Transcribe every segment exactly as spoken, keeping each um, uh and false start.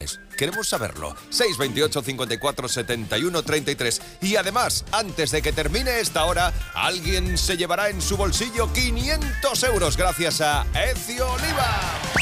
Queremos saberlo. seis veintiocho, cincuenta y cuatro, setenta y uno, treinta y tres. Y además, antes de que termine esta hora, alguien se llevará en su bolsillo quinientos euros gracias a Ezio Oliva.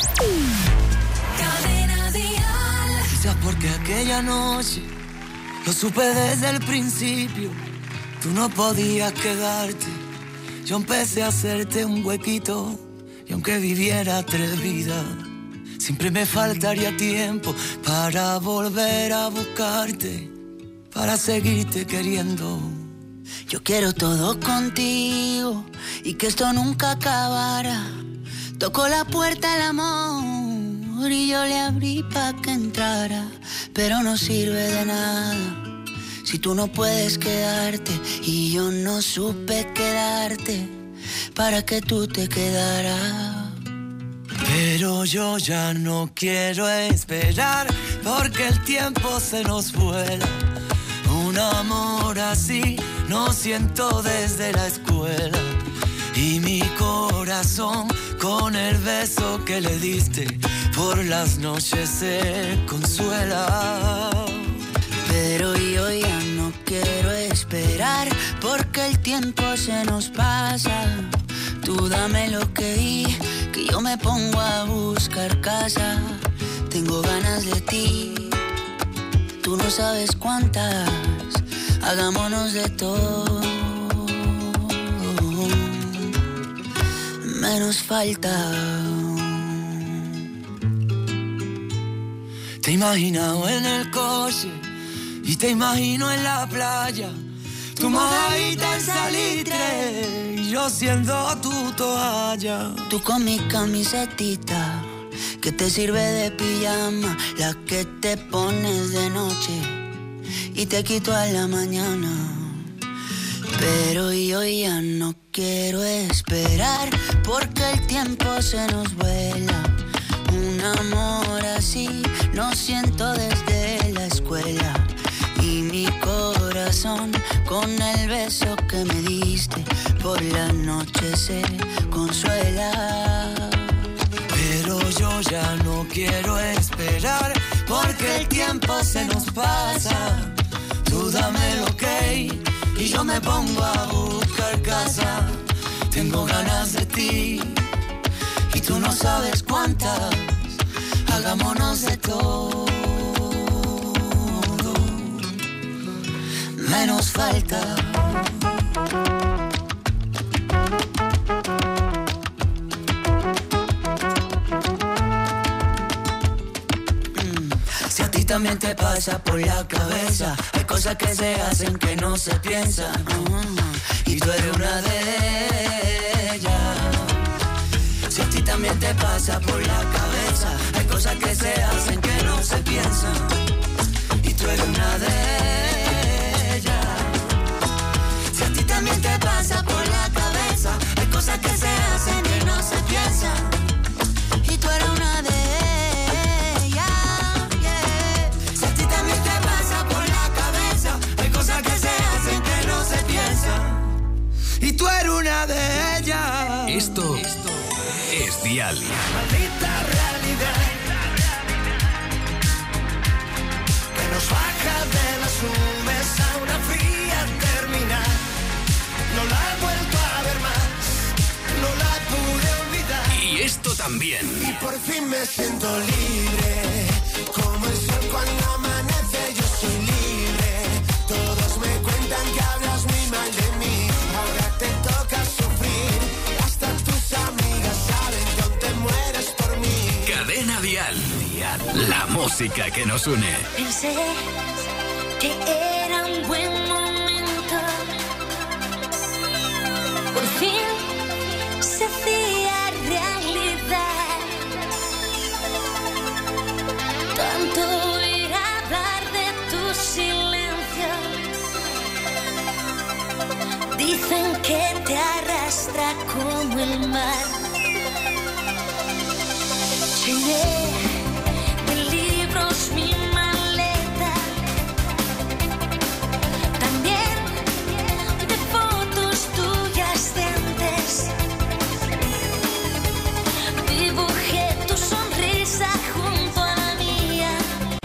Quizás porque aquella noche lo supe desde el principio. Tú no podías quedarte. Yo empecé a hacerte un huequito. Y aunque viviera tres vidas, siempre me faltaría tiempo para volver a buscarte, para seguirte queriendo. Yo quiero todo contigo y que esto nunca acabara. Tocó la puerta el amor y yo le abrí pa' que entrara, pero no sirve de nada si tú no puedes quedarte y yo no supe quedarte para que tú te quedaras. Pero yo ya no quiero esperar porque el tiempo se nos vuela. Un amor así no siento desde la escuela. Y mi corazón con el beso que le diste por las noches se consuela. Pero yo ya no quiero esperar porque el tiempo se nos pasa. Tú dame lo que vi, que yo me pongo a buscar casa. Tengo ganas de ti, tú no sabes cuántas. Hagámonos de todo, menos falta. Te he imaginado en el coche y te imagino en la playa. Tu mojadita en salitre y yo siendo tu toalla. Tú con mi camisetita que te sirve de pijama, la que te pones de noche y te quito a la mañana. Pero yo ya no quiero esperar porque el tiempo se nos vuela. Un amor así no siento desde la escuela. Y mi corazón con el beso que me diste por la noche se consuela. Pero yo ya no quiero esperar porque el tiempo se nos pasa. Tú dame el ok y yo me pongo a buscar casa. Tengo ganas de ti y tú no sabes cuántas. Hagámonos de todo, menos falta. Mm. Si a ti también te pasa por la cabeza, hay cosas que se hacen que no se piensan. Uh-huh. Y tú eres una de ellas. Si a ti también te pasa por la cabeza, hay cosas que se hacen que no se piensan. Y tú eres una de ellas. Si a ti también te pasa por la cabeza, hay cosas que se hacen que no se piensan. Y tú eres una de ellas, yeah. Si a ti también te pasa por la cabeza, hay cosas que se hacen que no se piensan. Y tú eres una de ellas. Esto, Esto es Dial. Maldita realidad que nos baja de las nubes a una fría terminal. No la he vuelto a ver más, no la pude olvidar. Y esto también. Y por fin me siento libre, como el sol cuando amanece. Yo soy libre. Todos me cuentan que hablas muy mal de mí. Ahora te toca sufrir. Hasta tus amigas saben que aún te mueres por mí. Cadena Dial. Dial. La música que nos une. Pensé que era un buen momento. Por fin se hacía realidad. Tanto oír hablar de tu silencio. Dicen que te arrastra como el mar. Llené de libros mi maleta, también de fotos tuyas de antes. Dibujé tu sonrisa junto a la mía.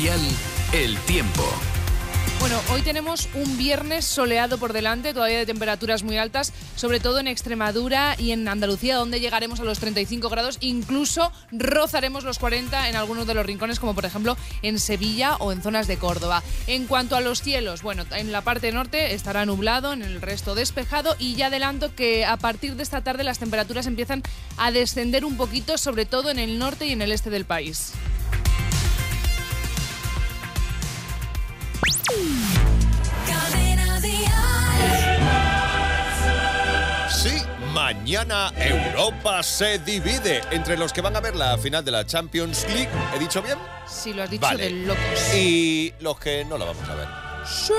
Dial, el tiempo. Bueno, hoy tenemos un viernes soleado por delante, todavía de temperaturas muy altas, sobre todo en Extremadura y en Andalucía, donde llegaremos a los treinta y cinco grados, incluso rozaremos los cuarenta en algunos de los rincones, como por ejemplo en Sevilla o en zonas de Córdoba. En cuanto a los cielos, bueno, en la parte norte estará nublado, en el resto despejado, y ya adelanto que a partir de esta tarde las temperaturas empiezan a descender un poquito, sobre todo en el norte y en el este del país. Sí, mañana Europa se divide entre los que van a ver la final de la Champions League. ¿He dicho bien? Sí, lo has dicho, vale. De locos. Y los que no la vamos a ver. ¡Sí!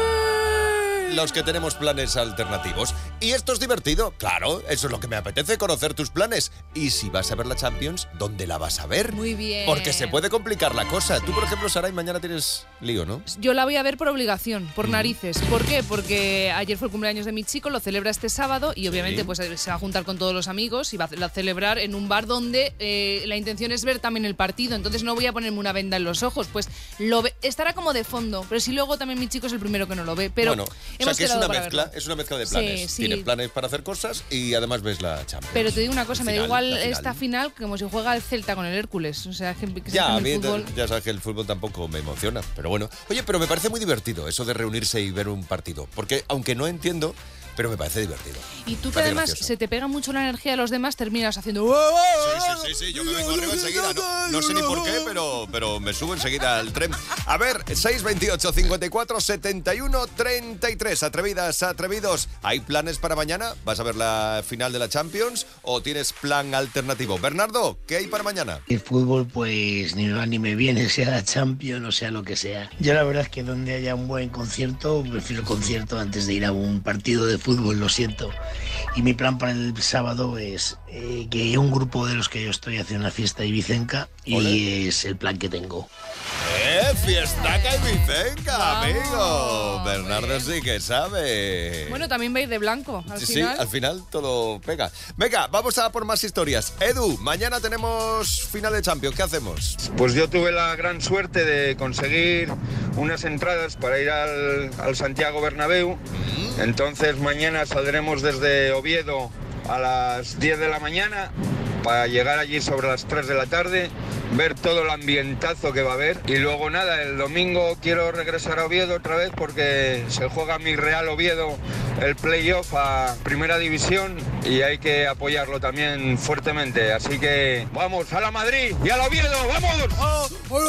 Los que tenemos planes alternativos. Y esto es divertido, claro, eso es lo que me apetece, conocer tus planes. Y si vas a ver la Champions, ¿dónde la vas a ver? Muy bien. Porque se puede complicar la cosa. Tú, por ejemplo, Saray, mañana tienes lío, ¿no? Yo la voy a ver por obligación, por narices. ¿Por qué? Porque ayer fue el cumpleaños de mi chico, lo celebra este sábado y obviamente Sí. pues se va a juntar con todos los amigos y va a celebrar en un bar donde eh, la intención es ver también el partido. Entonces no voy a ponerme una venda en los ojos, pues lo ve, estará como de fondo. Pero si luego también mi chico es el primero que no lo ve. Pero bueno, o hemos sea que es quedado una para mezcla, verlo. es una mezcla de planes. Sí, sí. Tienes planes para hacer cosas y además ves la Champions. Pero te digo una cosa, me da Final, igual la final. esta final como si juega el Celta con el Hércules. O sea, que, que se Ya, hace a en mí el fútbol. ya sabes que el fútbol tampoco me emociona, pero bueno. Oye, pero me parece muy divertido eso de reunirse y ver un partido, porque aunque no entiendo, pero me parece divertido. Y tú que Parece además gracioso. se te pega mucho la energía de los demás, terminas haciendo... Sí, sí, sí, sí, yo me vengo arriba enseguida. No, no sé ni por qué, pero, pero me subo enseguida al tren. A ver, seis veintiocho, cincuenta y cuatro, setenta y uno, treinta y tres. Atrevidas, atrevidos. ¿Hay planes para mañana? ¿Vas a ver la final de la Champions o tienes plan alternativo? Bernardo, ¿qué hay para mañana? El fútbol pues ni me va ni me viene, sea la Champions o sea lo que sea. Yo la verdad es que donde haya un buen concierto, prefiero el concierto antes de ir a un partido de fútbol, lo siento. Y mi plan para el sábado es eh, que un grupo de los que yo estoy hace una fiesta ibicenca y Ole. es el plan que tengo. ¡Eh, fiestaca y Vicenca, Vamos. amigo! Bernardo sí que sabe. Bueno, también va a ir de blanco al Sí, final. sí, al final todo pega. Venga, vamos a por más historias. Edu, mañana tenemos final de Champions. ¿Qué hacemos? Pues yo tuve la gran suerte de conseguir unas entradas para ir al, al Santiago Bernabéu. Entonces mañana saldremos desde Oviedo a las diez de la mañana para llegar allí sobre las tres de la tarde, ver todo el ambientazo que va a haber. Y luego nada, el domingo quiero regresar a Oviedo otra vez porque se juega mi Real Oviedo el playoff a Primera División y hay que apoyarlo también fuertemente. Así que vamos a la Madrid y al Oviedo, ¡vamos!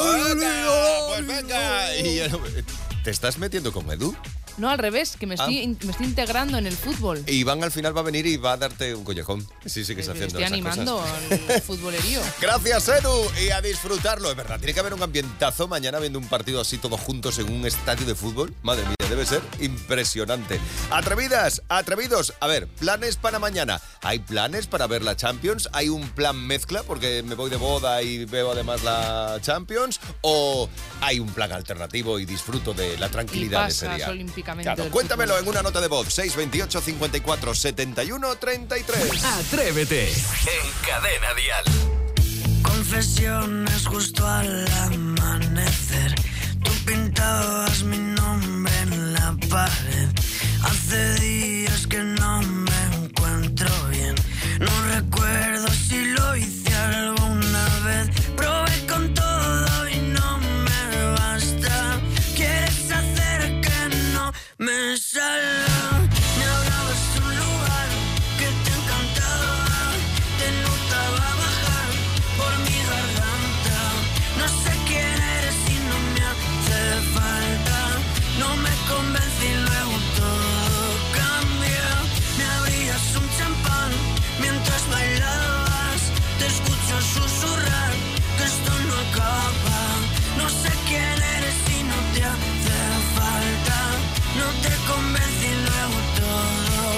Venga, pues venga. Y, eh, ¿te estás metiendo con Edu? No, al revés, que me estoy, Ah. in- me estoy integrando en el fútbol. Iván al final va a venir y va a darte un collejón. Sí, sí que está Me haciendo estoy esas animando cosas. al futbolerío. Gracias, Edu, y a disfrutarlo. Es verdad, tiene que haber un ambientazo mañana viendo un partido así todos juntos en un estadio de fútbol. Madre mía, debe ser impresionante. Atrevidas, atrevidos. A ver, planes para mañana. ¿Hay planes para ver la Champions? ¿Hay un plan mezcla porque me voy de boda y veo además la Champions? ¿O hay un plan alternativo y disfruto de la tranquilidad Y de ese pasas día? olímpicamente Claro, del cuéntamelo fútbol. en una nota de voz. seis veintiocho, cincuenta y cuatro, setenta y uno, treinta y tres. Atrévete en Cadena Dial. Confesiones justo al amanecer. Tú pintabas mi nombre en la pared. Hace días que no me encuentro bien. No recuerdo si lo hice alguna vez. Probé con todo y no me basta. Quieres hacer que no me salga. Me hablabas de un lugar que te encantaba. Te notaba bajar por mi garganta. No sé quién eres y no me hace falta. No me convence y luego todo cambia. Me abrías un champán mientras bailabas. Te escucho susurrar que esto no acaba. No sé quién eres y no te hace falta. No te convence y luego todo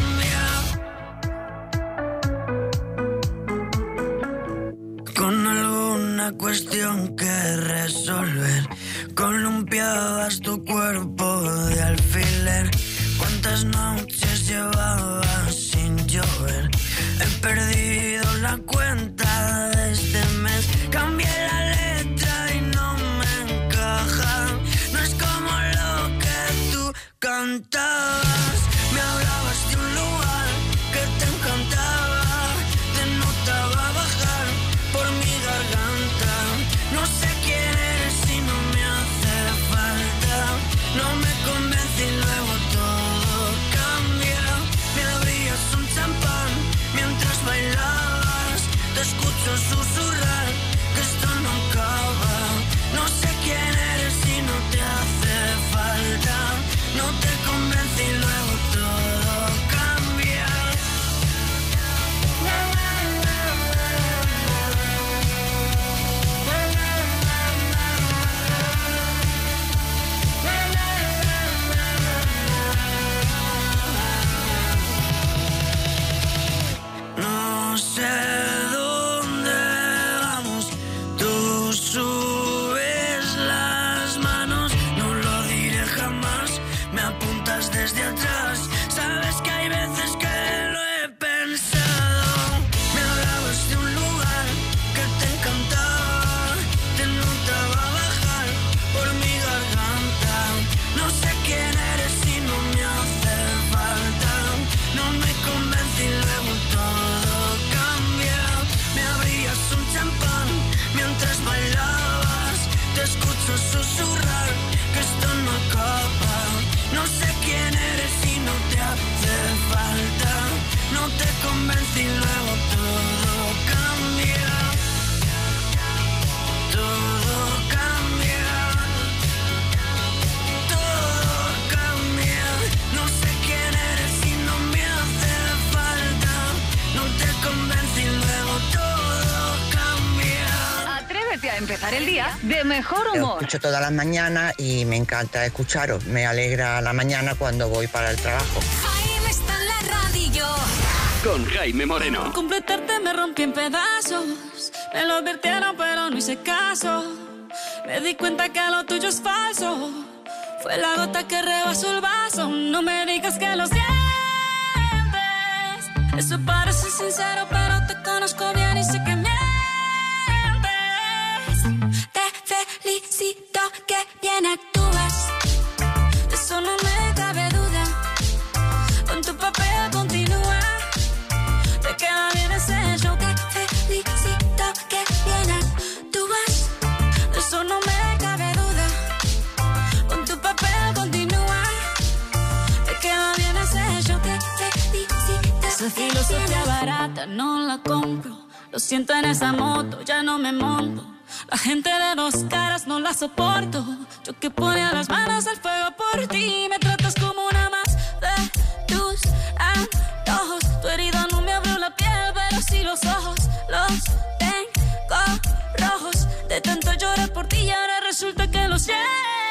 cambia. Con alguna cuestión que resolver, columpiabas tu cuerpo de alfiler. ¿Cuántas noches llevabas sin llover? He perdido la cuenta de este mes. Cambié la letra y no me encaja. cantabas, me hablabas de un lugar que te encantaba, te notaba bajar por mi garganta. No sé quién eres y no me hace falta, no me convence y luego todo cambia. Me abrías un champán mientras bailabas, te escucho susurrar que esto no acaba. No sé quién eres y no te hace falta, no te convence y luego todo cambia. No sé dónde vamos, tú subes las manos, no lo diré jamás, me apuntas desde atrás, sabes que hay veces que lo he pensado. Me hablabas de un lugar que te encantaba, te notaba bajar por mi garganta. No sé quién eres y no me hace falta, no me convence y luego todo cambia. Me abrías un champán mientras bailabas, te escucho susurrar que esto no acaba. No sé quién eres y no te hace falta, no te convence y luego todo cambia. Todo cambia, todo cambia. No sé quién eres y no me hace falta, no te convence y luego todo cambia. Atrévete a empezar el día de mejor Lo humor. escucho todas las mañanas y me encanta escucharos. Me alegra la mañana cuando voy para el trabajo. Jaime está en la radio. Con Jaime Moreno. Completarte me rompí en pedazos. Me lo advirtieron pero no hice caso. Me di cuenta que lo tuyo es falso. Fue la gota que rebasó el vaso. No me digas que lo sientes. Eso parece sincero pero te conozco bien y sé que mientes. Te felicito que bien actúas. De eso no me cabe duda. Con tu papel continúa. Te queda bien ese show. Te felicito que bien actúas. De eso no me cabe duda. Con tu papel continúa. Te queda bien ese show. Te felicito Esa que filosofía bien barata no la compro. Lo siento en esa moto, ya no me monto. La gente de dos caras no la soporto. Yo que ponía las manos al fuego por ti. Me tratas como una más de tus antojos. Tu herida no me abrió la piel, pero sí los ojos. Los tengo rojos. De tanto llorar por ti y ahora resulta que lo sientes.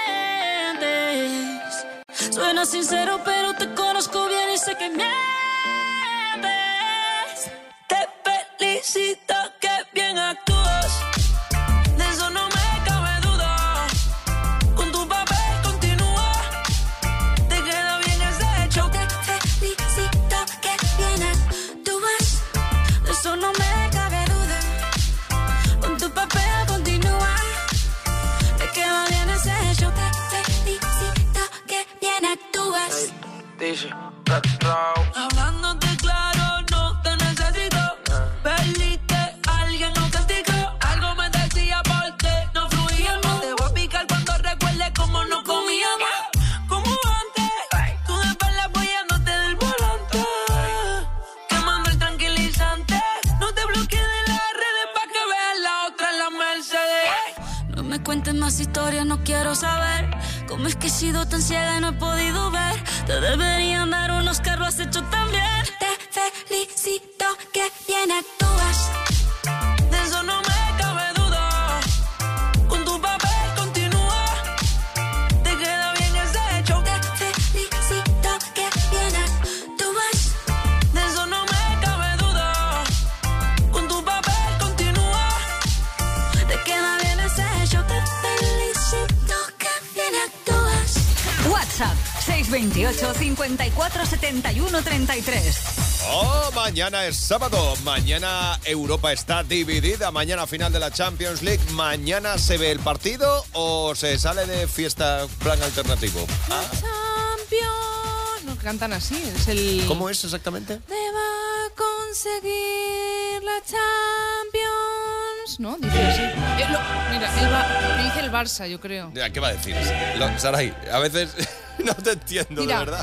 Suena sincero, pero te conozco bien y sé que mientes. Te felicito que bien actúas. De eso no me cabe duda. Con tu papel continúa. Te queda bien ese show. Te felicito que bien actúas. De eso no me cabe duda. Con tu papel continúa. Te queda bien ese show. Te felicito que bien actúas. Dice, Hablándote claro, no te necesito. Perdiste, alguien no castigó. Algo me decía porque no fluíamos. Te voy a picar cuando recuerde cómo no comíamos. Como antes, tú de espalda apoyándote del volante. Quemando el tranquilizante. No te bloquees de las redes pa' que veas la otra en la Mercedes. No me cuentes más historias, no quiero saber. ¿Cómo es que he sido tan ciega y no he podido ver? Te deberían dar unos carros, lo has hecho tan bien. Te felicito que bien actúas. De eso no me cabe duda. Con tu papel continúa. Te queda bien ese show. Te felicito que bien actúas. De eso no me cabe duda. Con tu papel continúa. Te queda bien ese show. Te felicito que bien actúas. WhatsApp seis dos ocho, cincuenta y cuatro, setenta y uno, treinta y tres. Oh, mañana es sábado. Mañana Europa está dividida. Mañana final de la Champions League. Mañana se ve el partido o se sale de fiesta plan alternativo. ¿Ah? No, cantan así, es el... ¿Cómo es exactamente? Deba conseguir la Champions, ¿no? Dice así. Eh, lo, mira, el ba- me dice el Barça, yo creo. Ya, ¿qué va a decir? Lo, Saray, a veces no te entiendo, Mira. de verdad.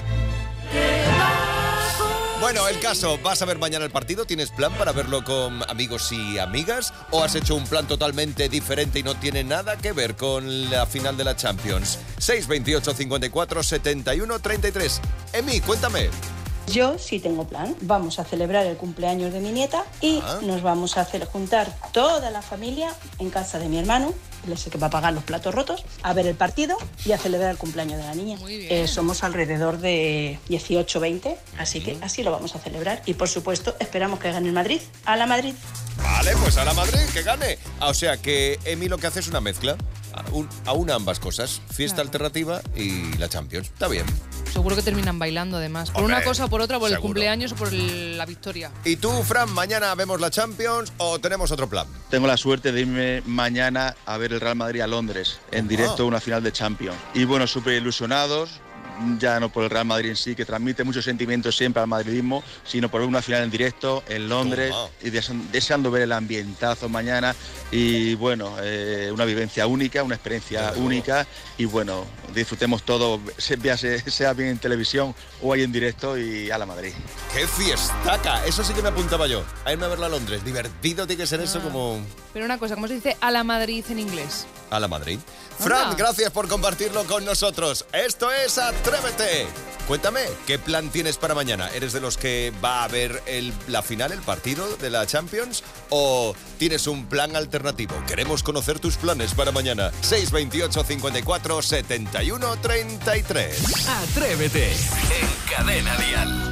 Bueno, el caso, ¿vas a ver mañana el partido? ¿Tienes plan para verlo con amigos y amigas? ¿O has hecho un plan totalmente diferente y no tiene nada que ver con la final de la Champions? seis veintiocho, cincuenta y cuatro, setenta y uno, treinta y tres. Emi, cuéntame. Yo sí tengo plan. Vamos a celebrar el cumpleaños de mi nieta y Ah. nos vamos a hacer juntar toda la familia en casa de mi hermano, él es el que va a pagar los platos rotos, a ver el partido y a celebrar el cumpleaños de la niña. Muy bien. Eh, somos alrededor de dieciocho, veinte, así que así lo vamos a celebrar. Y por supuesto, esperamos que gane el Madrid. ¡A la Madrid! Vale, pues a la Madrid, que gane. O sea que Emi lo que hace es una mezcla. A, un, a una ambas cosas. Fiesta Claro. alternativa y la Champions. Está bien. Seguro que terminan bailando además. Por Hombre, una cosa o por otra, por el seguro. cumpleaños o por el- la victoria. ¿Y tú, Fran, mañana vemos la Champions o tenemos otro plan? Tengo la suerte de irme mañana a ver el Real Madrid a Londres, en directo una final de Champions. Y bueno, súper ilusionados, ya no por el Real Madrid en sí, que transmite muchos sentimientos siempre al madridismo, sino por una final en directo en Londres Toma. y deseando, deseando ver el ambientazo mañana. Y bueno, eh, una vivencia única, una experiencia Claro. única. Y bueno, disfrutemos todo, se- véase, sea bien en televisión o ahí en directo y a la Madrid. ¡Qué fiestaca! Eso sí que me apuntaba yo. A irme a verla a Londres. Divertido tiene que ser eso Ah. como... Pero una cosa, ¿cómo se dice a la Madrid en inglés? A la Madrid. Fran, Anda. gracias por compartirlo con nosotros. Esto es Atrévete. Cuéntame, ¿qué plan tienes para mañana? ¿Eres de los que va a ver el, la final, el partido de la Champions? ¿O tienes un plan alternativo? Queremos conocer tus planes para mañana. seis veintiocho, cincuenta y cuatro, setenta y uno, treinta y tres. Atrévete en Cadena Dial.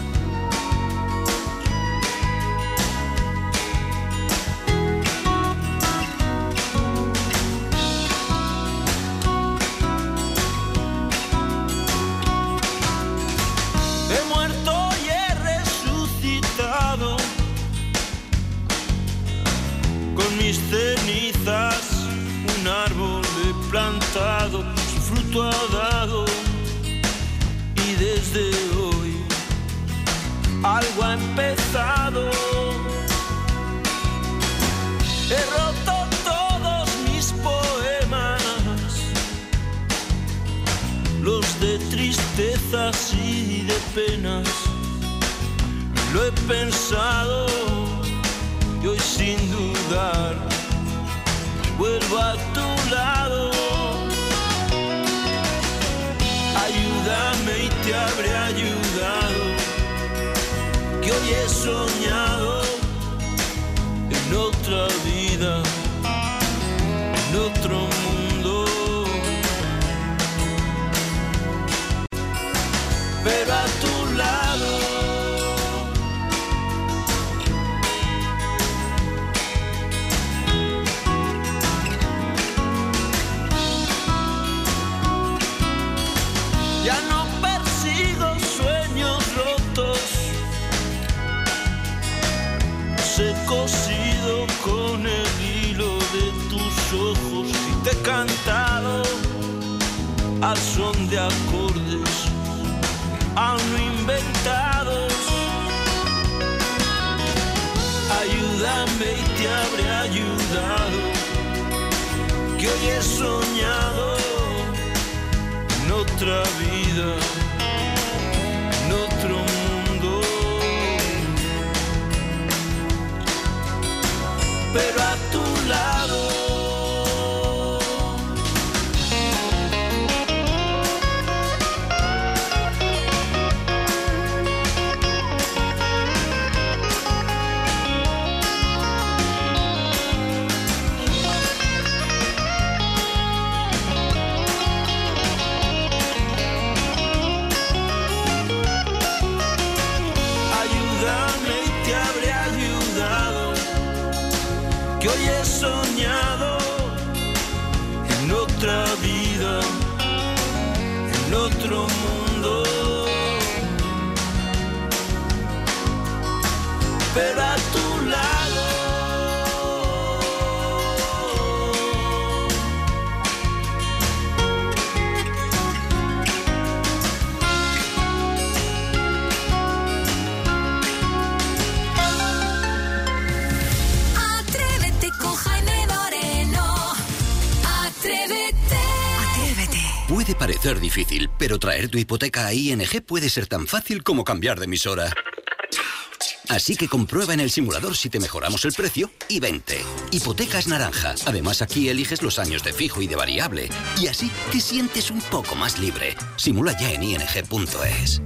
He muerto y he resucitado con mis cenizas, un árbol he plantado, su fruto ha dado y desde hoy algo ha empezado. He roto todos mis poemas, los de tristezas y de penas. Lo he pensado y hoy sin dudar vuelvo a tu lado. Ayúdame y te habré ayudado, que hoy he soñado en otra vida, en otro mundo. Pero a tu lado. Ya no persigo sueños rotos, los he cosido con el hilo de tus ojos y te he cantado al son de acordes aún no inventados. Ayúdame y te habré ayudado, que hoy he soñado en otra vida, en otro mundo. Pero a tu lado. Que hoy he soñado en otra vida, en otro mundo. Pero a tu lado. parecer difícil, pero traer tu hipoteca a I N G puede ser tan fácil como cambiar de emisora. Así que comprueba en el simulador si te mejoramos el precio y vente. Hipotecas Naranja. Además, aquí eliges los años de fijo y de variable. Y así te sientes un poco más libre. Simula ya en i n g punto e s.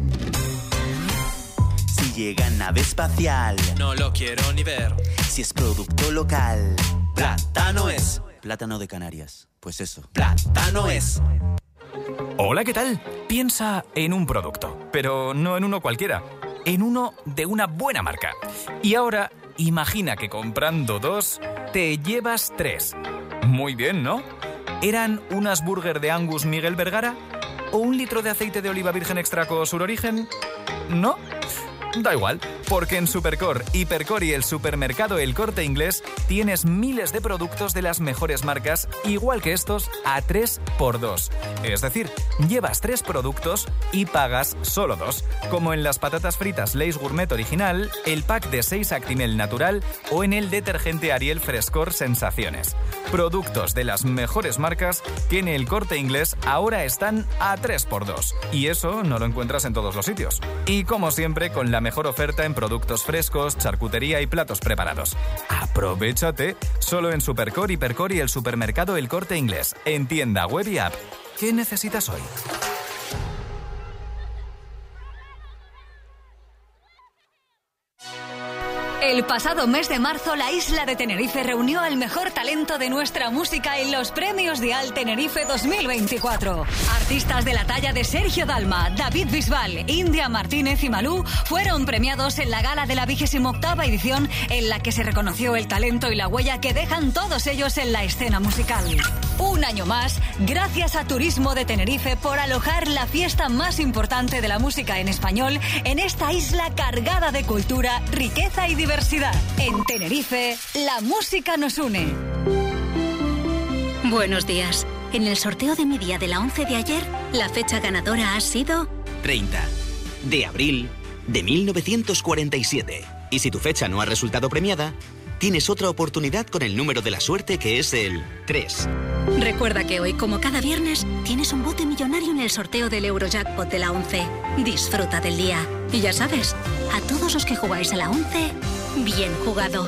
Si llega nave espacial, no lo quiero ni ver. Si es producto local, plátano es. Plátano de Canarias. Pues eso, plátano es. Hola, ¿qué tal? Piensa en un producto, pero no en uno cualquiera. En uno de una buena marca. Y ahora, imagina que comprando dos, te llevas tres. Muy bien, ¿no? ¿Eran unas burger de Angus Miguel Vergara? ¿O un litro de aceite de oliva virgen extra con Sur Origen? ¿No? Da igual, porque en Supercor, Hipercor y el supermercado El Corte Inglés tienes miles de productos de las mejores marcas, igual que estos, a tres por dos. Es decir, llevas tres productos y pagas solo dos, como en las patatas fritas Lay's Gourmet Original, el pack de seis Actimel Natural o en el detergente Ariel Frescor Sensaciones. Productos de las mejores marcas que en El Corte Inglés ahora están a tres por dos. Y eso no lo encuentras en todos los sitios. Y como siempre, con la mejor oferta en productos frescos, charcutería y platos preparados. ¡Aprovechate! Solo en Supercor, Hipercor y el supermercado El Corte Inglés. En tienda, web y app. ¿Qué necesitas hoy? El pasado mes de marzo, la isla de Tenerife reunió al mejor talento de nuestra música en los premios Dial Tenerife dos mil veinticuatro. Artistas de la talla de Sergio Dalma, David Bisbal, India Martínez y Malú fueron premiados en la gala de la vigésima octava edición, en la que se reconoció el talento y la huella que dejan todos ellos en la escena musical. Un año más, gracias a Turismo de Tenerife por alojar la fiesta más importante de la música en español en esta isla cargada de cultura, riqueza y diversidad. En Tenerife, la música nos une. Buenos días. En el sorteo de mi día de la once de ayer, la fecha ganadora ha sido... treinta de abril de mil novecientos cuarenta y siete. Y si tu fecha no ha resultado premiada, tienes otra oportunidad con el número de la suerte, que es el tres. Recuerda que hoy, como cada viernes, tienes un bote millonario en el sorteo del Eurojackpot de la once. Disfruta del día. Y ya sabes, a todos los que jugáis a la once, bien jugado.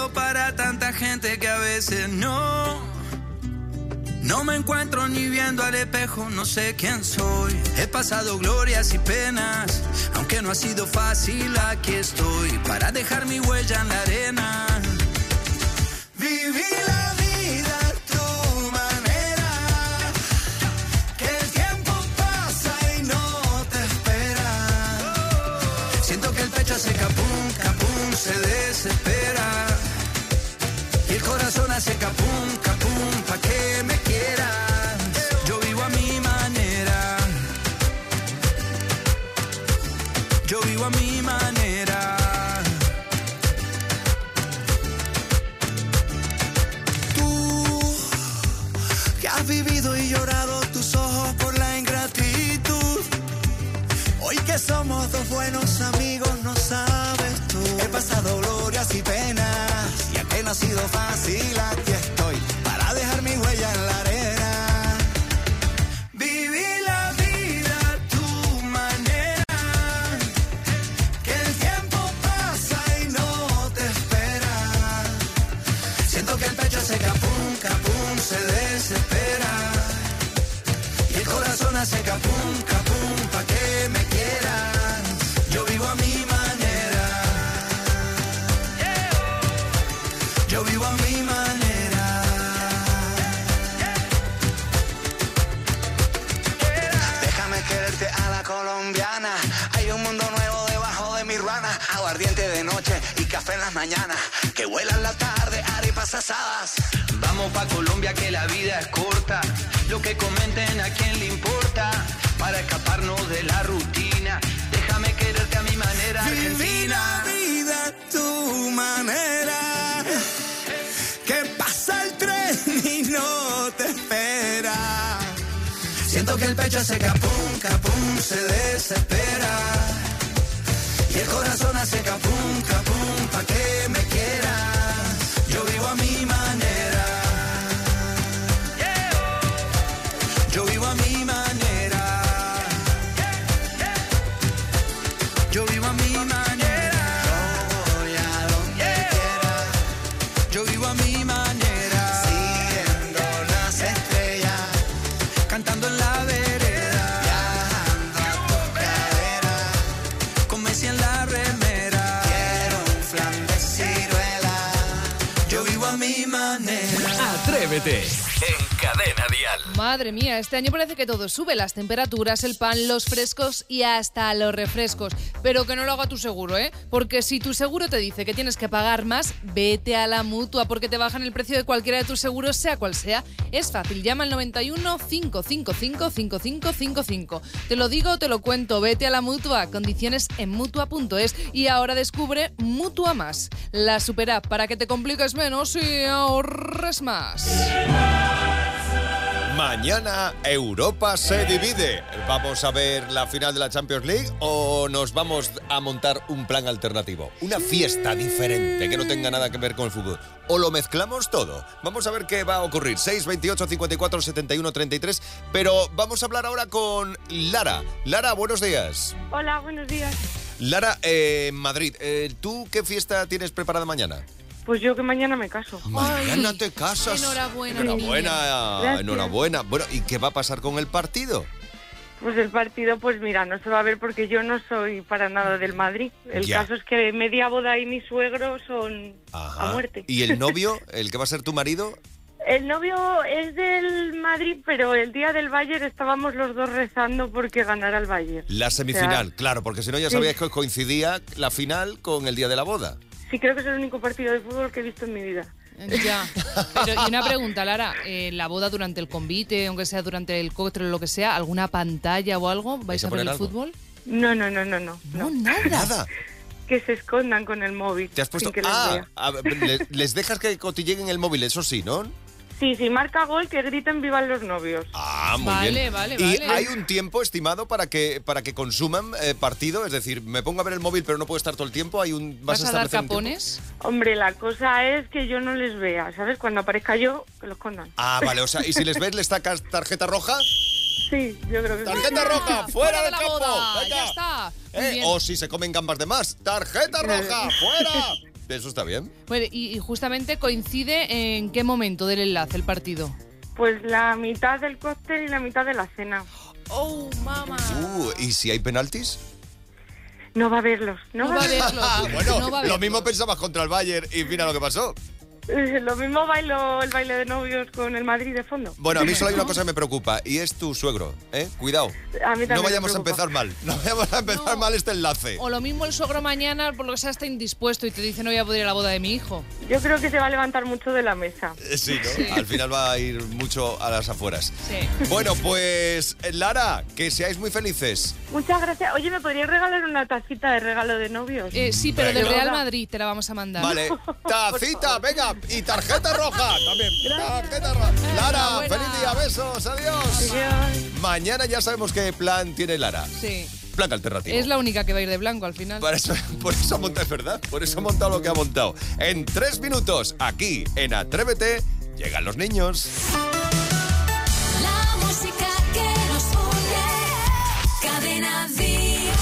para tanta gente que a veces no. No me encuentro ni viendo al espejo, no sé quién soy. He pasado glorias y penas, aunque no ha sido fácil, aquí estoy para dejar mi huella en la arena. Viví la vida a tu manera, que el tiempo pasa y no te espera. Siento que el pecho hace capum, capum, se desespera. Y el corazón hace capum, capum, pa' que me quieras. Yo vivo a mi manera. Yo vivo a mi manera. Tú, que has vivido y llorado tus ojos por la ingratitud. Hoy que somos dos buenos amigos, no sabes tú. He pasado glorias y penas, y aunque no ha sido fácil, aquí estoy para dejar mi huella en la arena. Viví la vida a tu manera, que el tiempo pasa y no te espera. Siento que el pecho hace capum, capum, se desespera. Y el corazón hace capum, capum, pa' que me quieras. Yo vivo a mi manera. Yo vivo a mi manera. Déjame quererte a la colombiana. Hay un mundo nuevo debajo de mi ruana. Aguardiente de noche y café en las mañanas. Que vuelan la tarde, arepas asadas. Vamos pa' Colombia que la vida es corta. Lo que comenten a quién le importa. Para escaparnos de la rutina. Déjame quererte a mi manera, Argentina. Viví la vida a tu manera. Que pasa el tren y no te espera. Siento que el pecho hace capum, capum, se desespera. Y el corazón hace capum, capum, pa' que me quieras. Yo vivo a mi manera. Yo vivo a mi manera. Yo vivo a mi manera. Yo voy a donde quiera. Yo vivo a mi manera. Siguiendo las estrellas, cantando en la vereda. Viajando a tu cadera, con Messi en la remera. Quiero un flan de ciruela. Yo vivo a mi manera. Atrévete en Cadena Dial. Madre mía, este año parece que todo sube, las temperaturas, el pan, los frescos y hasta los refrescos. Pero que no lo haga tu seguro, ¿eh? Porque si tu seguro te dice que tienes que pagar más, vete a la Mutua, porque te bajan el precio de cualquiera de tus seguros, sea cual sea. Es fácil, llama al noventa y uno, cinco cinco cinco, cinco cinco cinco cinco. Te lo digo, te lo cuento, vete a la Mutua, condiciones en mutua punto es. Y ahora descubre Mutua Más, la super app para que te compliques menos y ahorres más. Mañana Europa se divide. ¿Vamos a ver la final de la Champions League o nos vamos a montar un plan alternativo? Una fiesta diferente que no tenga nada que ver con el fútbol. ¿O lo mezclamos todo? Vamos a ver qué va a ocurrir. seis veintiocho, cincuenta y cuatro, setenta y uno, treinta y tres. Pero vamos a hablar ahora con Lara. Lara, buenos días. Hola, buenos días. Lara, eh, Madrid. Eh, ¿Tú qué fiesta tienes preparada mañana? Pues yo que mañana me caso. Mañana te casas. Enhorabuena. Enhorabuena, enhorabuena. Bueno, ¿y qué va a pasar con el partido? Pues el partido, pues mira, no se va a ver porque yo no soy para nada del Madrid. El Ya. caso es que media boda y mi suegro son Ajá. a muerte. ¿Y el novio, el que va a ser tu marido? El novio es del Madrid, pero el día del Bayern estábamos los dos rezando porque ganara el Bayern. La semifinal, O sea, claro, porque si no ya sí. sabías que coincidía la final con el día de la boda. Sí, creo que es el único partido de fútbol que he visto en mi vida. Ya. Pero, y una pregunta, Lara, eh, ¿la boda durante el convite, aunque sea durante el cóctel o lo que sea, alguna pantalla o algo? ¿Vais a a ver poner el algo? fútbol? No, no, no, no, no. No, nada. Nada. Que se escondan con el móvil. ¿Te has puesto? sin que les Ah, vea. a ver, les, les dejas que cotilleuen el móvil, eso sí, ¿no? Sí, sí, marca gol, que griten vivan los novios. Ah, muy Vale, bien. vale, ¿Y vale. hay un tiempo estimado para que para que consuman eh, partido? Es decir, me pongo a ver el móvil pero no puedo estar todo el tiempo. ¿Hay un, ¿Vas a dar establecer un tiempo? capones? Hombre, la cosa es que yo no les vea, ¿sabes? Cuando aparezca yo, que los escondan. Ah, vale, o sea, ¿y si les ves, les sacas tarjeta roja? Sí, yo creo que sí. ¡Tarjeta roja! ¡Fuera de del la campo! boda! Venga. ¡Ya está! Muy Eh, bien. o si se comen gambas de más, ¡tarjeta roja! ¡Fuera! Eso está bien. Bueno, y, y justamente coincide en qué momento del enlace el partido. Pues la mitad del cóctel y la mitad de la cena. ¡Oh, mamá! Uh, ¿y si hay penaltis? No va a haberlos. No, No va a haberlos. bueno, No va a lo haberlos. mismo pensabas contra el Bayern y mira lo que pasó. Eh, Lo mismo bailo el baile de novios con el Madrid de fondo. Bueno, a mí solo hay una cosa que me preocupa y es tu suegro, ¿eh? Cuidado. A mí también No me vayamos a preocupa. empezar mal. No vayamos a empezar No. mal este enlace. O lo mismo el suegro mañana, por lo que sea, está indispuesto y te dice no voy a poder ir a la boda de mi hijo. Yo creo que se va a levantar mucho de la mesa. Eh, Sí, ¿no? Al final va a ir mucho a las afueras. Sí. Bueno, pues Lara, que seáis muy felices. Muchas gracias. Oye, ¿me podrías regalar una tacita de regalo de novios? Eh, sí, pero Venga. del Real Madrid te la vamos a mandar. Vale, tacita, venga, y tarjeta roja también. Tarjeta roja. Lara, Enhorabuena. feliz día, besos, adiós. Mañana ya sabemos qué plan tiene Lara. Sí. Plan alternativo. Es la única que va a ir de blanco al final. Por eso, por eso ha montado, es verdad, por eso ha montado lo que ha montado. En tres minutos, aquí en Atrévete, llegan los niños. La música que nos une, Cadena Día.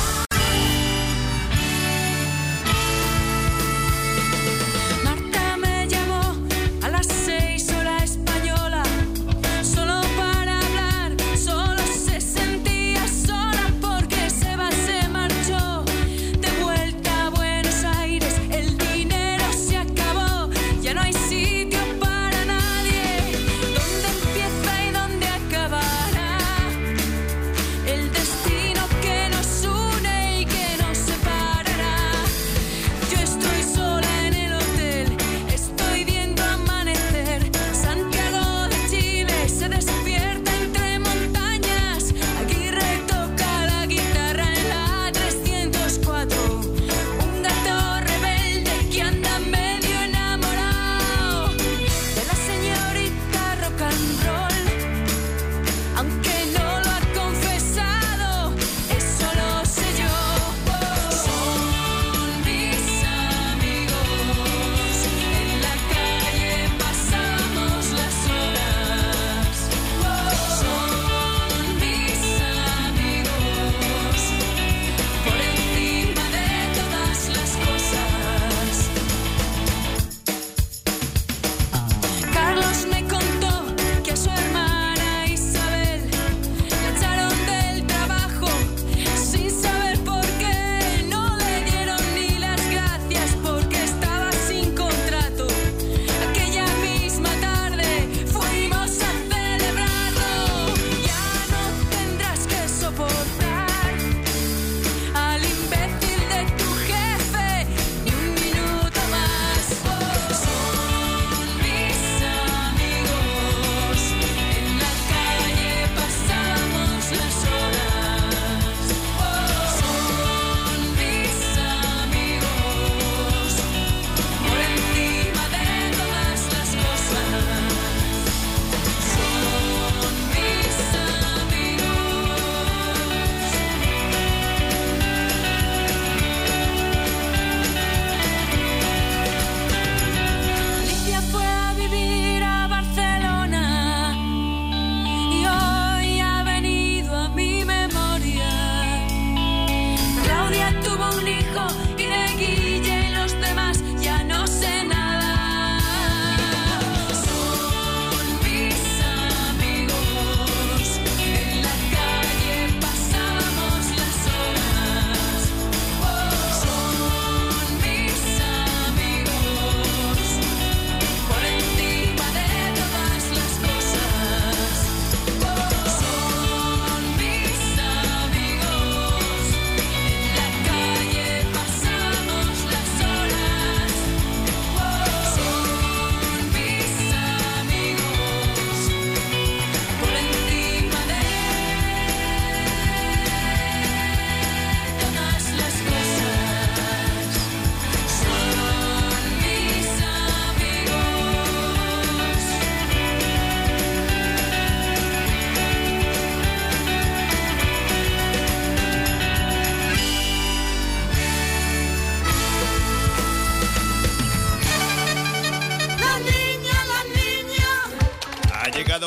Marta me llamó a las seis hora española, solo para hablar, solo se sentía sola porque Seba se marchó de vuelta a Buenos Aires, el dinero se acabó, ya no hay sitio para nadie, ¿dónde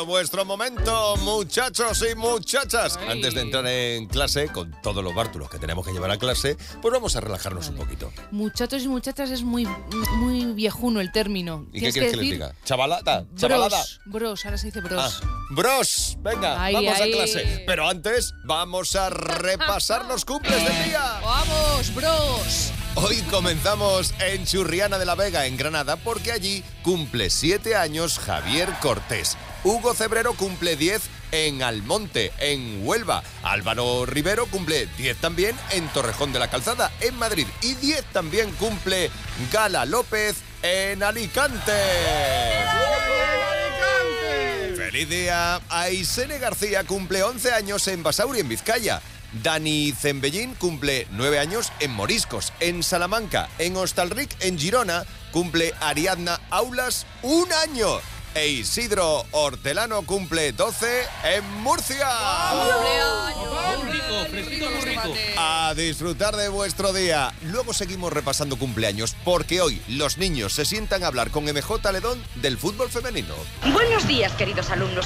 llegado vuestro momento, muchachos y muchachas. Ay. Antes de entrar en clase, con todos los bártulos que tenemos que llevar a clase, pues vamos a relajarnos vale. un poquito. Muchachos y muchachas es muy, muy viejuno el término. ¿Y qué quieres que, que les diga? ¿Chavalata? ¿Chavalada? Bros, bros, ahora se dice bros. Ah, bros, venga, ay, vamos ay. a clase. Pero antes, vamos a repasar los cumples del día. ¡Vamos, bros! Hoy comenzamos en Churriana de la Vega, en Granada, porque allí cumple siete años Javier Cortés. Hugo Cebrero cumple diez en Almonte, en Huelva. Álvaro Rivero cumple diez también en Torrejón de la Calzada, en Madrid. Y diez también cumple Gala López en Alicante. ¡Feliz día! Aisene García cumple once años en Basauri, en Vizcaya. Dani Zembellín cumple nueve años en Moriscos, en Salamanca. En Hostalric, en Girona, cumple Ariadna Aulas un año. E Isidro Hortelano cumple doce en Murcia. Muy rico, fresquito, muy rico. A disfrutar de vuestro día. Luego seguimos repasando cumpleaños, porque hoy los niños se sientan a hablar con M J Ledón del fútbol femenino. Buenos días, queridos alumnos.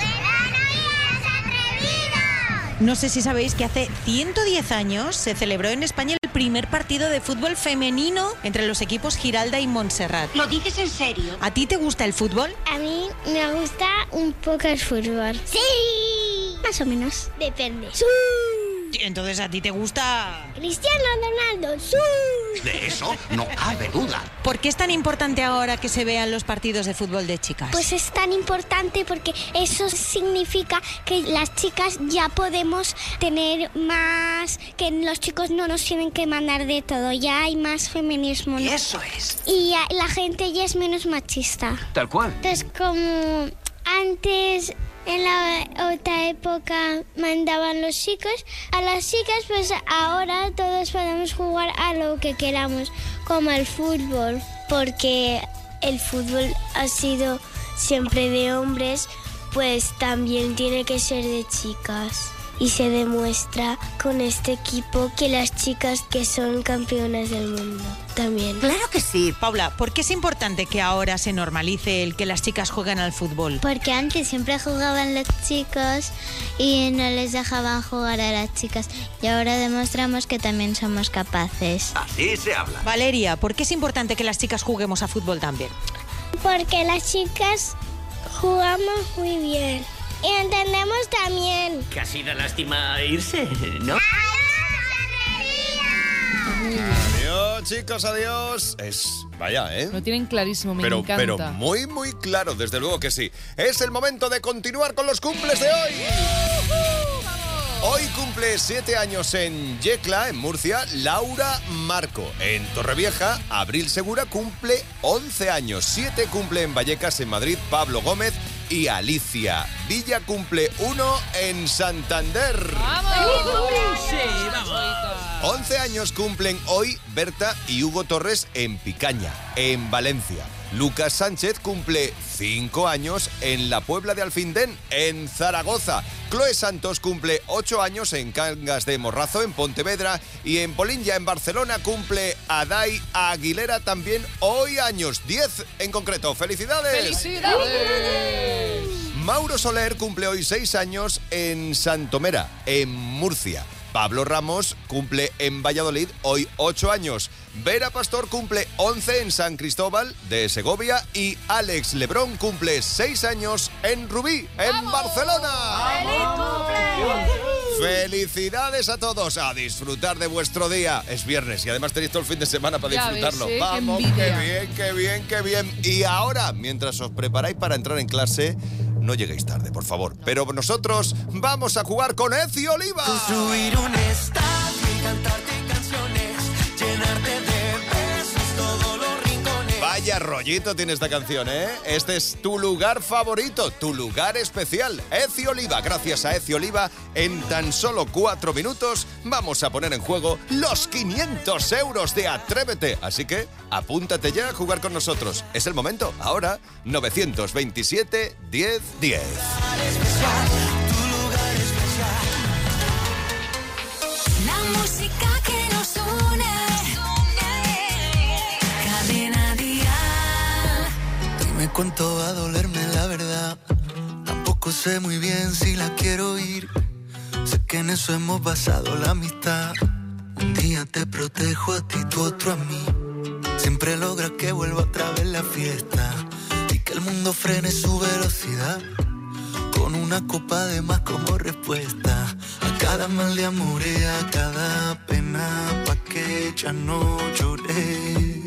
No sé si sabéis que hace ciento diez años se celebró en España el primer partido de fútbol femenino entre los equipos Giralda y Montserrat. ¿Lo dices en serio? ¿A ti te gusta el fútbol? A mí me gusta un poco el fútbol. ¡Sí! Más o menos. Depende. ¡Sí! Entonces a ti te gusta... Cristiano Ronaldo. ¡Sí! De eso no cabe duda. ¿Por qué es tan importante ahora que se vean los partidos de fútbol de chicas? Pues es tan importante porque eso significa que las chicas ya podemos tener más, que los chicos no nos tienen que mandar de todo, ya hay más feminismo, ¿no? Eso es. Y ya, la gente ya es menos machista. Tal cual. Entonces, como antes... En la otra época mandaban los chicos, a las chicas pues ahora todos podemos jugar a lo que queramos, como el fútbol, porque el fútbol ha sido siempre de hombres, pues también tiene que ser de chicas. Y se demuestra con este equipo que las chicas que son campeonas del mundo también. Claro que sí. Paula, ¿por qué es importante que ahora se normalice el que las chicas jueguen al fútbol? Porque antes siempre jugaban los chicos y no les dejaban jugar a las chicas. Y ahora demostramos que también somos capaces. Así se habla. Valeria, ¿por qué es importante que las chicas juguemos a fútbol también? Porque las chicas jugamos muy bien. Y entendemos también. Casi da lástima irse, ¿no? Adiós, chicos, adiós. Es... Vaya, ¿eh? Lo tienen clarísimo, me pero, encanta. Pero muy, muy claro, desde luego que sí. Es el momento de continuar con los cumples de hoy. Hoy cumple siete años en Yecla, en Murcia, Laura Marco. En Torrevieja, Abril Segura cumple once años. siete cumple en Vallecas, en Madrid, Pablo Gómez y Alicia. Villa cumple uno en Santander. ¡Vamos! Sí, vamos. once años cumplen hoy Berta y Hugo Torres en Picaña, en Valencia. Lucas Sánchez cumple cinco años en la Puebla de Alfindén, en Zaragoza. Chloe Santos cumple ocho años en Cangas de Morrazo, en Pontevedra. Y en Polinya, en Barcelona, cumple Adai Aguilera también hoy años. diez en concreto. ¡Felicidades! ¡Felicidades! Mauro Soler cumple hoy seis años en Santomera, en Murcia. Pablo Ramos cumple en Valladolid hoy ocho años. Vera Pastor cumple once en San Cristóbal de Segovia. Y Alex Lebrón cumple seis años en Rubí, en ¡vamos! Barcelona. ¡Feliz cumple! ¡Felicidades a todos! A disfrutar de vuestro día. Es viernes y además tenéis todo el fin de semana para ya disfrutarlo. Ves, ¿eh? ¡Vamos! ¡Qué, ¡Qué bien, qué bien, qué bien! Y ahora, mientras os preparáis para entrar en clase, no lleguéis tarde, por favor. No. Pero nosotros vamos a jugar con Eci Oliva. Construir un estadio y cantarte canciones, llenarte de besos todos los rincones. Vaya rollito tiene esta canción, ¿eh? Este es tu lugar favorito, tu lugar especial. Eci Oliva. Gracias a Eci Oliva, en tan solo cuatro minutos vamos a poner en juego los quinientos euros de Atrévete. Así que apúntate ya a jugar con nosotros. Es el momento. Ahora, nueve dos siete, diez, diez. La música que nos une. Cadena Dial. Dime cuánto va a dolerme la verdad. Tampoco Tampoco sé muy bien si la quiero ir. Sé que en eso hemos basado la amistad. Un día te protejo a ti, tú otro a mí. Siempre logras que vuelva otra vez la fiesta y que el mundo frene su velocidad. Con una copa de más como respuesta a cada mal de amor y a cada pena, pa' que ya no lloré.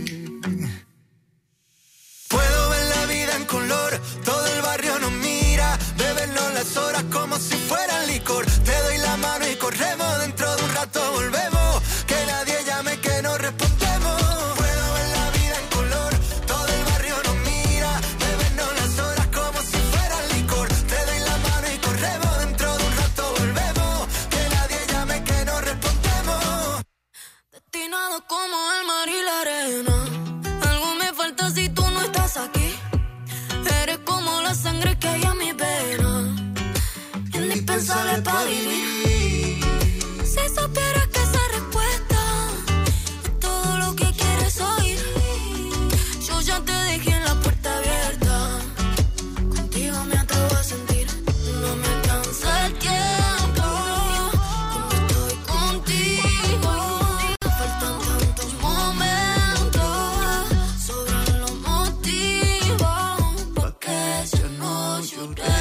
Puedo ver la vida en color, todo el barrio nos mira, bebernos las horas como si fueran licor. Te doy la mano y corremos, dentro de un rato volvemos, que nadie llame que no respondemos. Puedo ver la vida en color, todo el barrio nos mira, bebernos las horas como si fueran licor. Te doy la mano y corremos, dentro de un rato volvemos, que nadie llame que no respondemos. Destinado como el mar y la arena, algo me falta si tú no estás aquí. Eres como la sangre que hay en mi vena, indispensable para vivir. Si supieras que esa respuesta es todo lo que quieres oír, yo ya te dejé en la puerta abierta. Contigo me atrevo a sentir, no me alcanza el tiempo. Cuando estoy contigo, faltan tantos momentos, sobran los motivos, porque yo no lloré.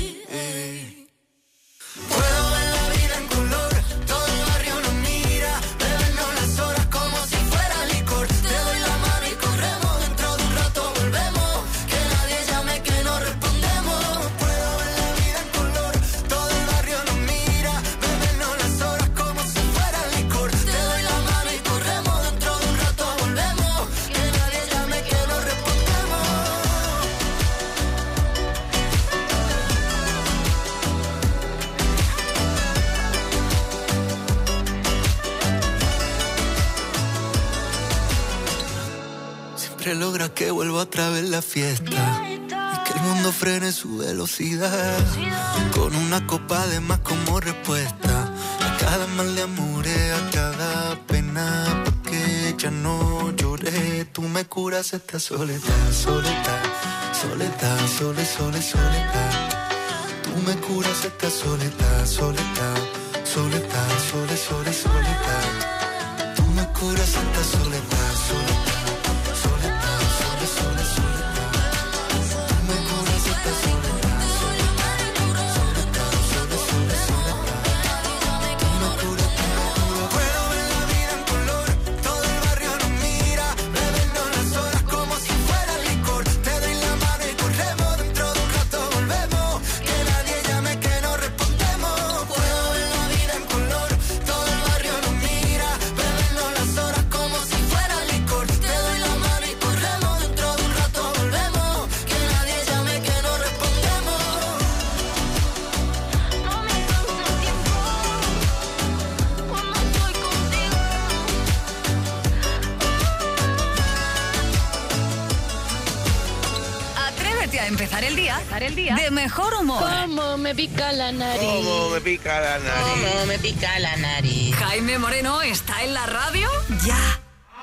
Puedo ver la vida en color, todo el barrio nos mira, bebernos las horas como si fuera licor. Te doy la mano y corremos, dentro de un rato volvemos, que nadie llame que no respondemos. Puedo ver la vida en color, todo el barrio nos mira, bebernos las horas como si fuera licor. Te doy la mano y corremos, dentro de un rato volvemos, que nadie llame que no respondemos. Siempre logra que vuelva otra vez la fiesta y que el mundo frene su velocidad. Con una copa de más como respuesta a cada mal de amor, a cada pena, porque ya no lloré. Tú me curas esta soledad, soledad, soledad, sole, sole, soledad. Tú me curas esta soledad, soledad, soledad, sole, sole, soledad. Tú me curas esta soledad, soledad. Puedo ver la vida en color, todo el barrio nos mira, bebernos las horas como si fuera licor. Te doy la mano y corremos, dentro de un rato volvemos, que nadie llame que no respondemos. Puedo ver la vida en color, todo el barrio nos mira, bebernos las horas como si fuera licor. Te doy la mano y corremos, dentro de un rato volvemos, que nadie llame que no respondemos. No me cansa el tiempo cuando estoy contigo. Atrévete a empezar el día, el día de mejor humor. Cómo me pica la nariz. ¿Cómo me pica la nariz? Cómo me pica la nariz. Jaime Moreno está en la radio ya.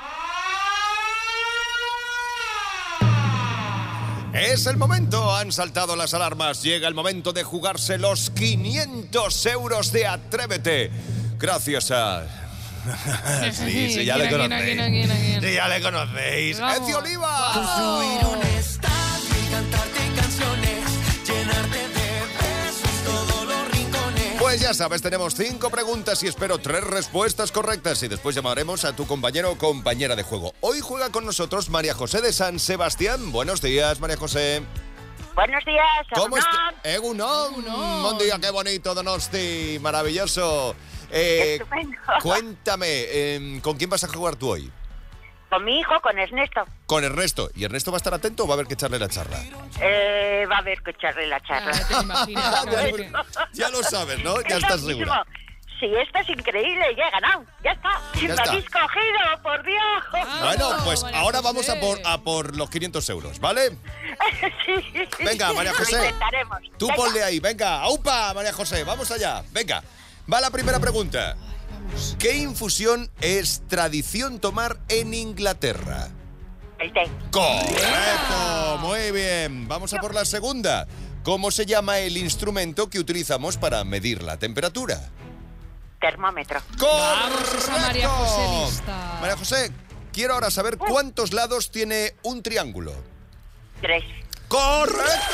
Es el momento, han saltado las alarmas, llega el momento de jugarse los quinientos euros de Atrévete. Gracias a... sí, sí, ya le ¿Quién, quién, quién, quién, quién, conocéis. quién? Sí, ya le conocéis. Vamos. ¡Ezi Oliva! Construir un estadio y cantarte canciones, llenarte de besos todos los rincones. Pues ya sabes, tenemos cinco preguntas y espero tres respuestas correctas y después llamaremos a tu compañero o compañera de juego. Hoy juega con nosotros María José de San Sebastián. Buenos días, María José. Buenos días, ¿Cómo Egunon. estás? Egunon. Buen día, qué bonito, Donosti. Maravilloso. Eh, Estupendo. Cuéntame, eh, ¿con quién vas a jugar tú hoy? Con mi hijo, con Ernesto. Con Ernesto. ¿Y Ernesto va a estar atento o va a haber que echarle la charla? Eh, va a haber que echarle la charla. Ah, te imaginas, ya, ya lo sabes, ¿no? Ya estás segura. Si esto es increíble, ya he ganado. Ya está. Si Ya me está. habéis cogido, por Dios. Bueno, pues María ahora José. vamos a por, a por los quinientos euros, ¿vale? Sí. Venga, María José. Lo intentaremos. Tú Venga. ponle ahí, venga, aupa, María José, vamos allá, venga. Va la primera pregunta. ¿Qué infusión es tradición tomar en Inglaterra? El té. Correcto, muy bien. Vamos a por la segunda. ¿cómo se llama el instrumento que utilizamos para medir la temperatura? Termómetro. Vamos, esa María José lista. María José, quiero ahora saber cuántos lados tiene un triángulo. Tres. ¡Correcto!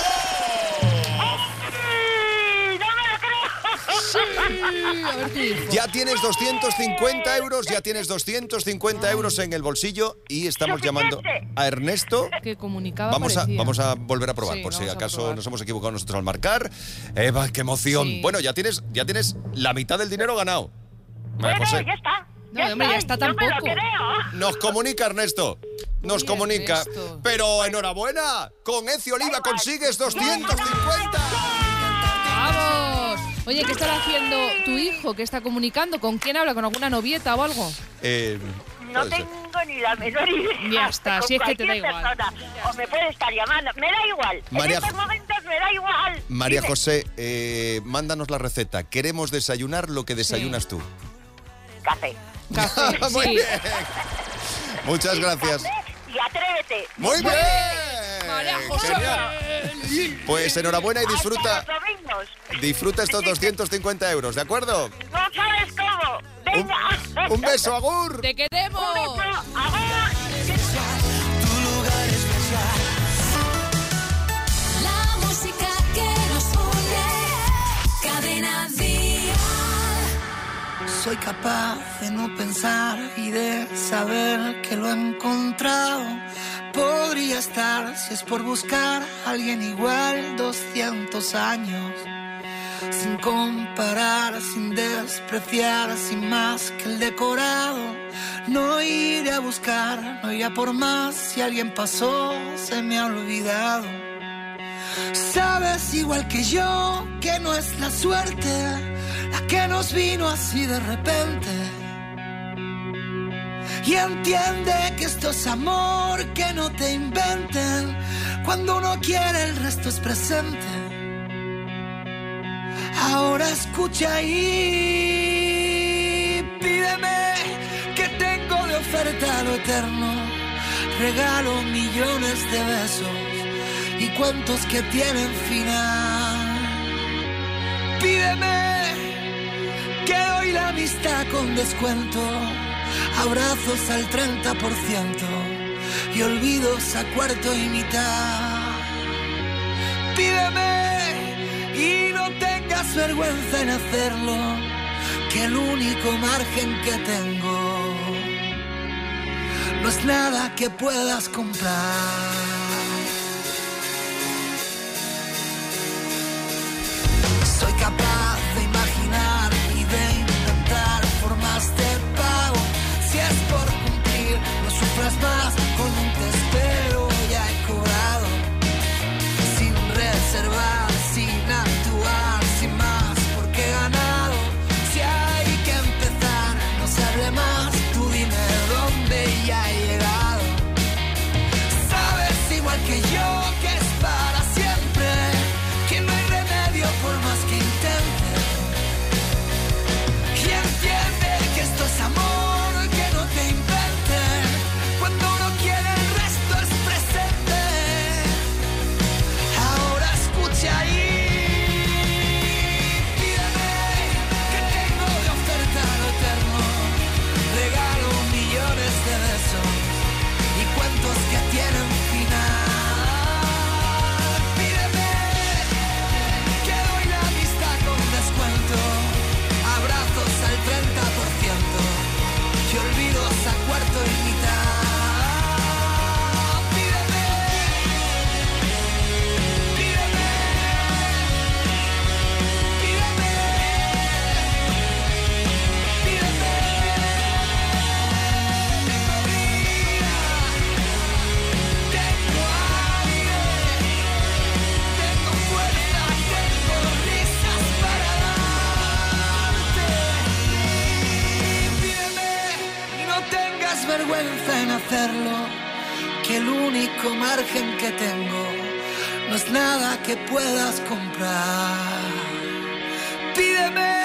A ver, tu hijo. Ya tienes doscientos cincuenta euros, ya tienes doscientos cincuenta euros en el bolsillo y estamos llamando a Ernesto. Que comunicaba Vamos a, parecía. vamos a volver a probar, Sí, por si vamos a acaso probar. nos hemos equivocado nosotros al marcar. Eva, qué emoción. Sí. Bueno, ya tienes, ya tienes la mitad del dinero ganado. María Bueno, José, ya está. No, hombre, ya está no me lo tampoco. creo. nos comunica Ernesto. Nos Uy, comunica. Ernesto. Pero enhorabuena, con Eci Oliva consigues doscientos cincuenta. ¡Vamos! Oye, ¿qué estará haciendo tu hijo? ¿Qué está comunicando? ¿Con quién habla? ¿Con alguna novieta o algo? Eh, No puede ser. tengo ni la menor idea. Ya está, Con si es que te da cualquier igual. persona. O me puede estar llamando. Me da igual. María En estos Jo- momentos me da igual. María Dime. José, eh, mándanos la receta. Queremos desayunar lo que desayunas tú. Café. Café, Muy sí. bien. Muchas gracias. Y atrévete. Muy bien. María José. Genial. Pues enhorabuena y disfruta, Hasta los domingos. disfruta estos doscientos cincuenta euros, ¿de acuerdo? No sabes cómo. Venga. Un beso, agur. ¡Te queremos! Un beso. Agur. La música que nos une, Cadena Dial. Soy capaz de no pensar y de saber que lo he encontrado. Podría estar, si es por buscar a alguien igual, doscientos años. Sin comparar, sin despreciar, sin más que el decorado. No iré a buscar, no iré a por más. Si alguien pasó, se me ha olvidado. Sabes igual que yo que no es la suerte la que nos vino así de repente. Y entiende que esto es amor, que no te inventen. Cuando uno quiere el resto es presente. Ahora escucha y pídeme que tengo de oferta lo eterno. Regalo millones de besos y cuentos que tienen final. Pídeme que doy la amistad con descuento, abrazos al treinta por ciento y olvidos a cuarto y mitad. Pídeme y no tengas vergüenza en hacerlo, que el único margen que tengo no es nada que puedas comprar. Soy capaz de imaginar y de inventar formas de pago. Si es por cumplir, no sufras más. Con un te espero ya he cobrado. Sin reservar, sin actuar, sin más, porque he ganado. Si hay que empezar, no se hable más. Tú dime dónde ya he llegado. Sabes igual que yo que es para siempre, que no hay remedio por más que intente. Y entiende que esto es amor, que no te inventen. Cuando uno quiere el resto es presente. Ahora escucha ahí. Pídeme que tengo de oferta lo eterno. Regalo millones de besos y cuentos que tienen final. Pídeme que doy la vista con descuento, abrazos al treinta por ciento y olvidos a cuarto y mitad. Pídeme, pídeme, pídeme, pídeme. Tengo vida, tengo aire, tengo fuerza, tengo risas para darte. Pídeme y no tengas vergüenza en hacerlo, que el único margen que tengo no es nada que puedas comprar. Pídeme.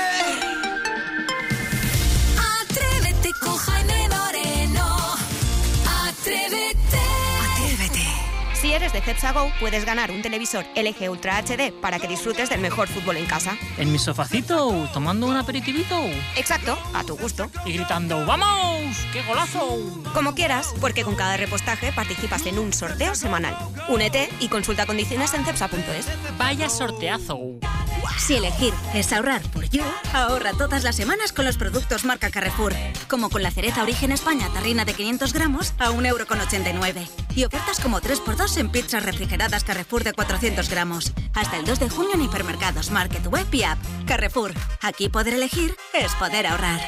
Atrévete con Jaime Moreno. Atrévete. Atrévete. Si eres eres de Cepsa Go, puedes ganar un televisor L G Ultra H D para que disfrutes del mejor fútbol en casa. ¿En mi sofacito, tomando un aperitivito? Exacto, a tu gusto. Y gritando ¡vamos! ¡Qué golazo! Como quieras, porque con cada repostaje participas en un sorteo semanal. Únete y consulta condiciones en cepsa punto es. ¡Vaya sorteazo! Si elegir es ahorrar por You, ahorra todas las semanas con los productos marca Carrefour. Como con la cereza Origen España tarrina de quinientos gramos a un euro con ochenta y nueve. Y ofertas como tres por dos en pizzas refrigeradas Carrefour de cuatrocientos gramos. Hasta el dos de junio en hipermercados, market, web y app. Carrefour. Aquí poder elegir es poder ahorrar.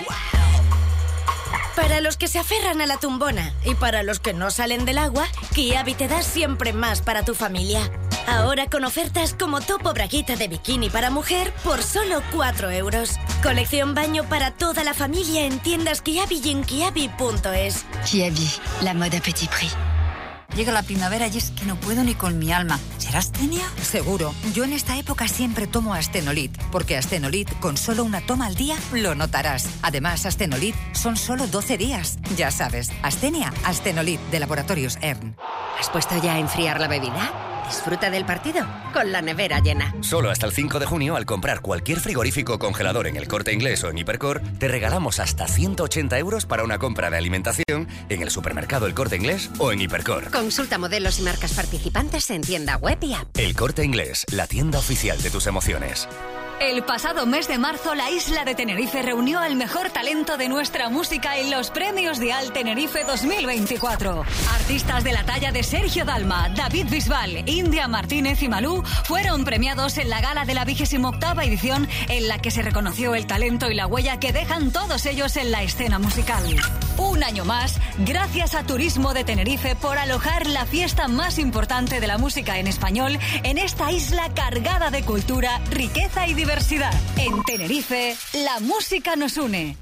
Para los que se aferran a la tumbona y para los que no salen del agua, Kiabi te da siempre más para tu familia. Ahora con ofertas como topo braguita de bikini para mujer por solo cuatro euros. Colección baño para toda la familia en tiendas Kiabi y en kiabi punto es. Kiabi, la moda petit prix. Llega la primavera y es que no puedo ni con mi alma. ¿Será astenia? Seguro. Yo en esta época siempre tomo Astenolit, porque Astenolit con solo una toma al día lo notarás. Además, Astenolit son solo doce días. Ya sabes, Astenia, Astenolit de Laboratorios E R N. ¿Has puesto ya a enfriar la bebida? Disfruta del partido con la nevera llena. Solo hasta el cinco de junio, al comprar cualquier frigorífico congelador en El Corte Inglés o en Hipercor, te regalamos hasta ciento ochenta euros para una compra de alimentación en el supermercado El Corte Inglés o en Hipercor. Consulta modelos y marcas participantes en tienda web y app. El Corte Inglés, la tienda oficial de tus emociones. El pasado mes de marzo, la isla de Tenerife reunió al mejor talento de nuestra música en los premios Dial Tenerife dos mil veinticuatro. Artistas de la talla de Sergio Dalma, David Bisbal, India Martínez y Malú fueron premiados en la gala de la vigésima octava edición, en la que se reconoció el talento y la huella que dejan todos ellos en la escena musical. Un año más, gracias a Turismo de Tenerife por alojar la fiesta más importante de la música en español en esta isla cargada de cultura, riqueza y diversidad. En Tenerife, la música nos une.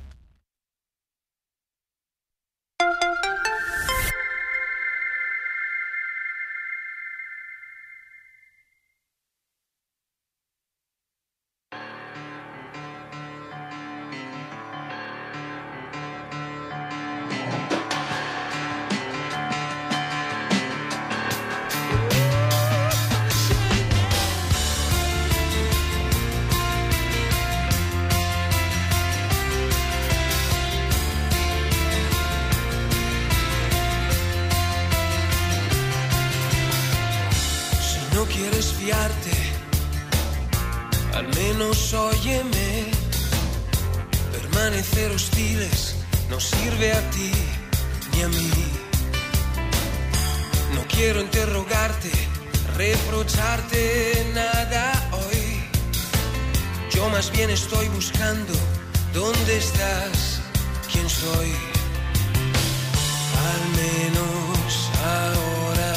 Al menos óyeme, permanecer hostiles no sirve a ti ni a mí. No quiero interrogarte, reprocharte nada hoy. Yo más bien estoy buscando dónde estás, quién soy. Al menos ahora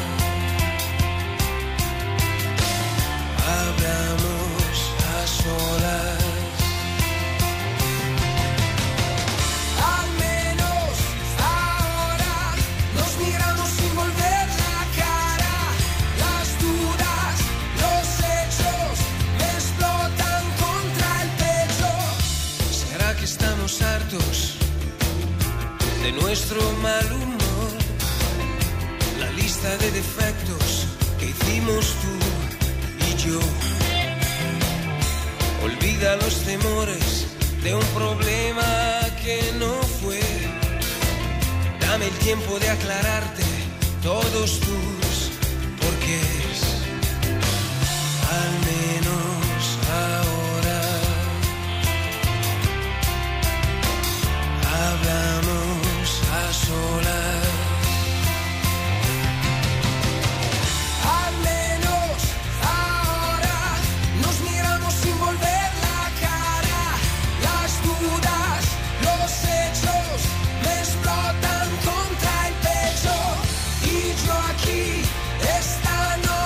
hablamos a solas. Al menos ahora nos miramos sin volver la cara. Las dudas, los hechos me explotan contra el pecho. ¿Será que estamos hartos de nuestro mal humor? La lista de defectos que hicimos tú y yo. Olvida los temores de un problema que no fue. Dame el tiempo de aclararte todos tus porqués. Al menos ahora hablamos a solas. Esta noche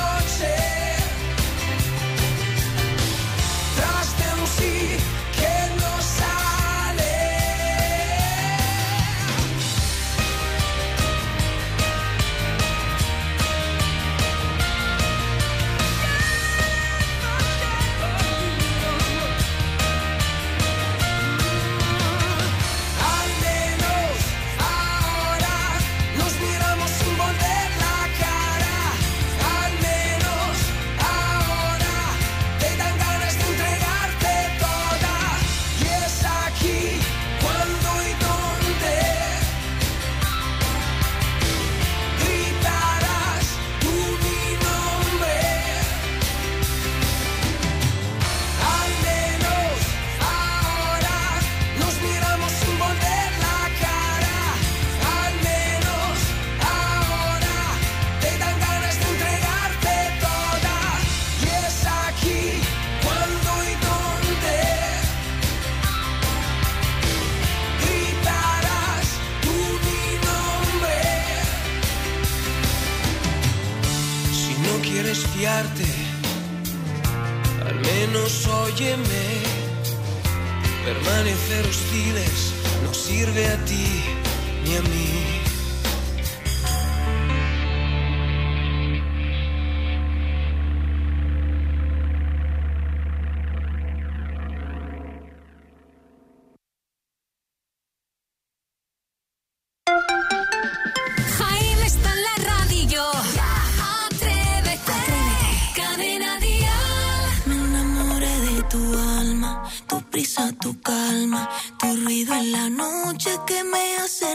fiarte. Al menos óyeme. Permanecer hostiles no sirve a ti ni a mí. Jaime está en la radio. Atrévete. Cadena Dial. Me enamoré de tu alma, tu prisa, tu calma, tu ruido en la noche que me hace